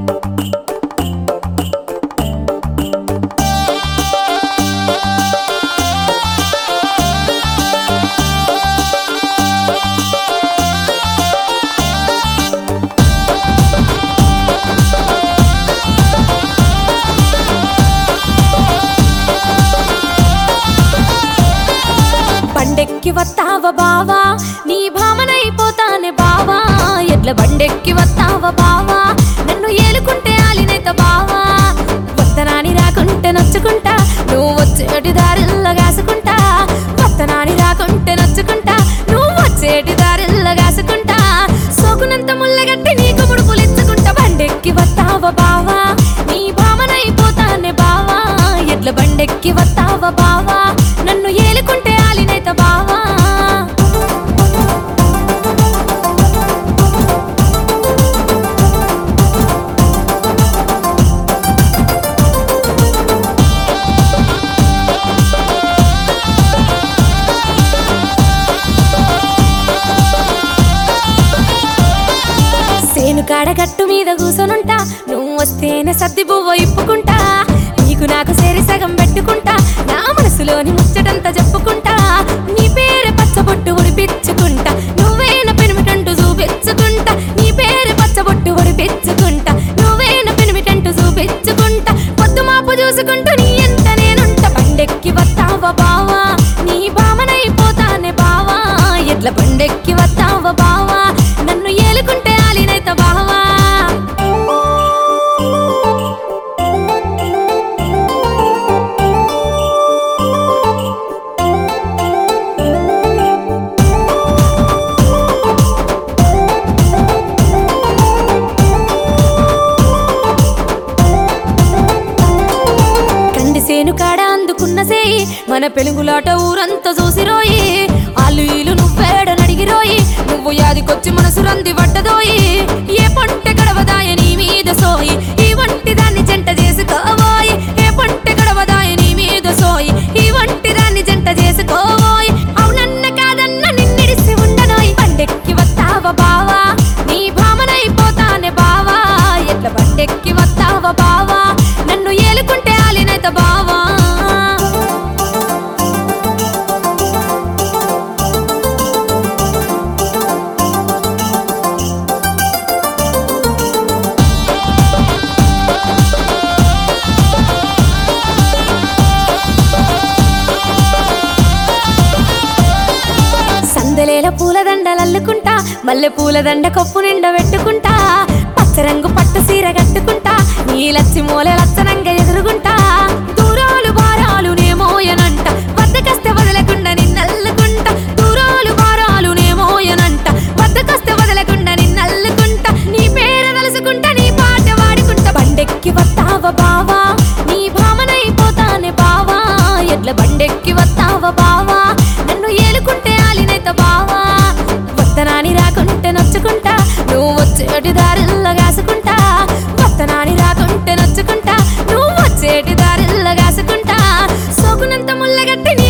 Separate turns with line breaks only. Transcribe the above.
బండెక్కి వస్తావ బావా నీ భామనైపోతానే బావా ఎడ్ల బండెక్కి వస్తావ బావా నన్ను ఏలుకుంటే ఆలినేత బావా వత్తనాని రాకుంటే నచ్చుకుంటా నువ్వు వచ్చేటి దారిల్ల గాసుకుంటా వత్తనాని రాకుంటే నచ్చుకుంటా నువ్వు వచ్చేటి దారిల్ల గాసుకుంటా సోకునంత ముల్లగట్టి నీకు ముడుపులిచ్చుకుంటా బండెక్కి వస్తావ బావా నీ భామనైపోతానే బావా ఎడ్ల బండెక్కి వస్తావ బావా నన్ను ఏలుకుంటే ఆలినేత బావా సేను కాడ గట్టు మీద కూసొనుంటా నువ్వు వస్తేనే సర్ది బువ్వ ఇప్పుకుంటా నీకు నాకు సేరి సగం పెట్టుకుంటా నా మనసులోని ముచ్చటంతా చెప్పుకుంటా నీ పేరు పచ్చబొట్టు ఉడిపించుకుంటా నువ్వేన పెనిమిటంటూ చూపించుకుంటా నీ పేరు పచ్చబొట్టు ఉడిపించుకుంటా నువ్వేన పెనిమిటంటూ చూపించుకుంటా పొద్దు మాపు చూసుకుంటూ నీ ఎంత నేనుంటా బండెక్కి వస్తావ బావా నీ భామనైపోతానే బావా ఎడ్ల బండెక్కి వస్తావ బావా నన్ను ఏలుకుంటే ఆలినేత బావా సేను కాడ అందుకున్న సేయి మన పెలుగులాట ఊరంతా చూసిరోయి ఆలు ఈలు నువ్వేడ నడిగిరోయి నువ్వు యాదికొచ్చి మనసు రంది పడ్డదోయి ఏ పంటె గడవదాయ నీ మీద సోయి ఈ వంటి దాన్ని జంట చేసుకోవోయి ఏ పంటె గడవదాయ నీ మీద సోయి ఈ వంటి దాన్ని జంట చేసుకోవోయి అవునన్న కాదన్న నిన్నిడిసి ఉండనోయి బండెక్కి వస్తావ బావా నీ భామనైపోతానే బావా ఎట్ల బండెక్కి వస్తావ బావా నన్ను ఏలుకుంటే ఆలినేత బావా సందలేల పూలదండలల్లుకుంటా మల్లె పూలదండ కప్పు నిండా పెట్టుకుంటా పచ్చరంగు పట్టు సీర కట్టుకుంటా నీలచ్చి మూల లచ్చనంగా ఎదురుగుంటా దూరాలు భారాలు నేమోయనంట వద్దకస్తే వదలకుండా నిన్నల్లుకుంటా దూరాలు భారాలు నేమోయనంట వద్దకస్తే వదలకుండా నిన్నల్లుకుంటా నీ పేరు తలుసుకుంటా నీ పాట వాడుకుంటా బండెక్కి వస్తావ బావా నీ భామనైపోతానే బావా ఎడ్ల బండెక్కి వస్తావ బావా నన్ను ఏలుకుంటే ఆలినేత బావా వత్తనాని రాకుంటే నచ్చుకుంటా నువ్వు వచ్చేటి దారిల్ల గాసుకుంటా వత్తనాని రాకుంటే నచ్చుకుంటా నువ్వు వచ్చేటి దారిల్ల గాసుకుంటా సోకునంత ముల్లగట్టి